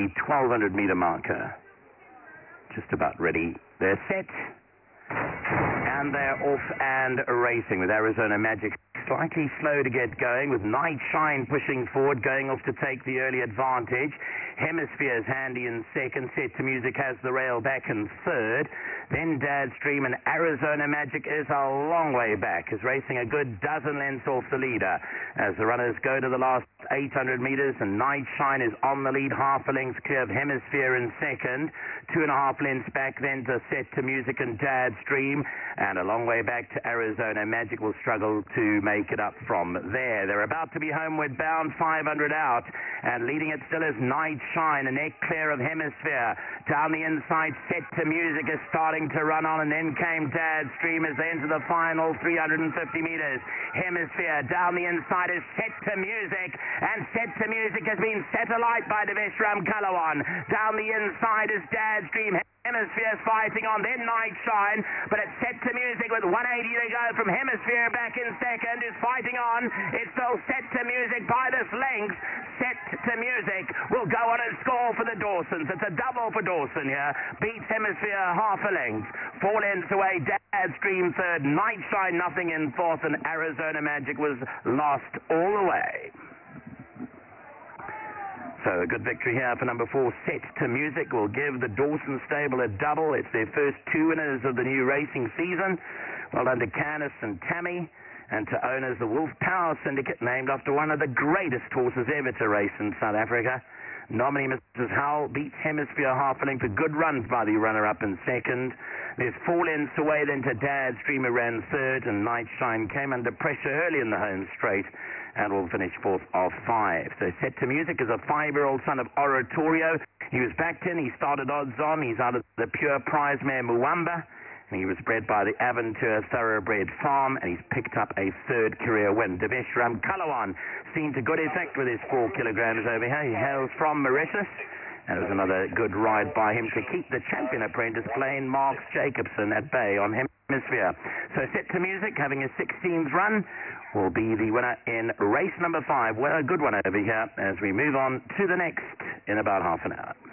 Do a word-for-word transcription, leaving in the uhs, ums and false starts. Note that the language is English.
twelve hundred meter marker. Just about ready. They're set. And they're off and racing with Arizona Magic slightly slow to get going, with Night Shine pushing forward, going off to take the early advantage. Hemisphere's handy in second. Set to Music has the rail back in third. Then Dad's Dream, and Arizona Magic is a long way back, is racing a good dozen lengths off the leader as the runners go to the last eight hundred meters, and Night Shine is on the lead, half a length clear of Hemisphere in second. Two and a half lengths back then to Set to Music and Dad's Dream, and a long way back to Arizona Magic will struggle to make it up from there. They're about to be homeward bound, five hundred out, and leading it still is Night Shine, a neck clear of Hemisphere. Down the inside, Set to Music is starting to run on, and then came Dad's Dream as they enter the final three hundred fifty meters. Hemisphere down the inside is Set to Music, and Set to Music has been set alight by Devesh Ramkalawan. Down the inside is Dad's Dream. Hemisphere's fighting on, then Night Shine, but it's Set to Music with one eighty to go from Hemisphere back in second, is fighting on. It's still Set to Music by this length. Set to Music will go on and score for the Dawsons. It's a double for Dawson here. Beats Hemisphere half a length. Four lengths away, Dad's Dream third, Night Shine nothing in fourth, and Arizona Magic was lost all the way. So a good victory here for number four, Set to Music, will give the Dawson stable a double. It's their first two winners of the new racing season. Well done to Candice and Tammy, and to owners the Wolf Power Syndicate, named after one of the greatest horses ever to race in South Africa. Nominee Missus Howell beats Hemisphere half a length. A good run by the runner-up in second. There's four lengths away then to Dad's Dream, who ran third, and Night Shine came under pressure early in the home straight and will finish fourth of five. So Set to Music is a five-year-old son of Oratorio. He was backed in. He started odds on. He's out of the pure prize mare Muamba, and he was bred by the Aventura Thoroughbred Farm, and he's picked up a third career win. Devesh Ramkalawan seen to good effect with his four kilograms over here. He hails from Mauritius, and it was another good ride by him to keep the champion apprentice Blaine Marks Jacobson at bay on Hemisphere. So Set to Music, having his sixteenth run, will be the winner in race number five. Well, a good one over here as we move on to the next in about half an hour.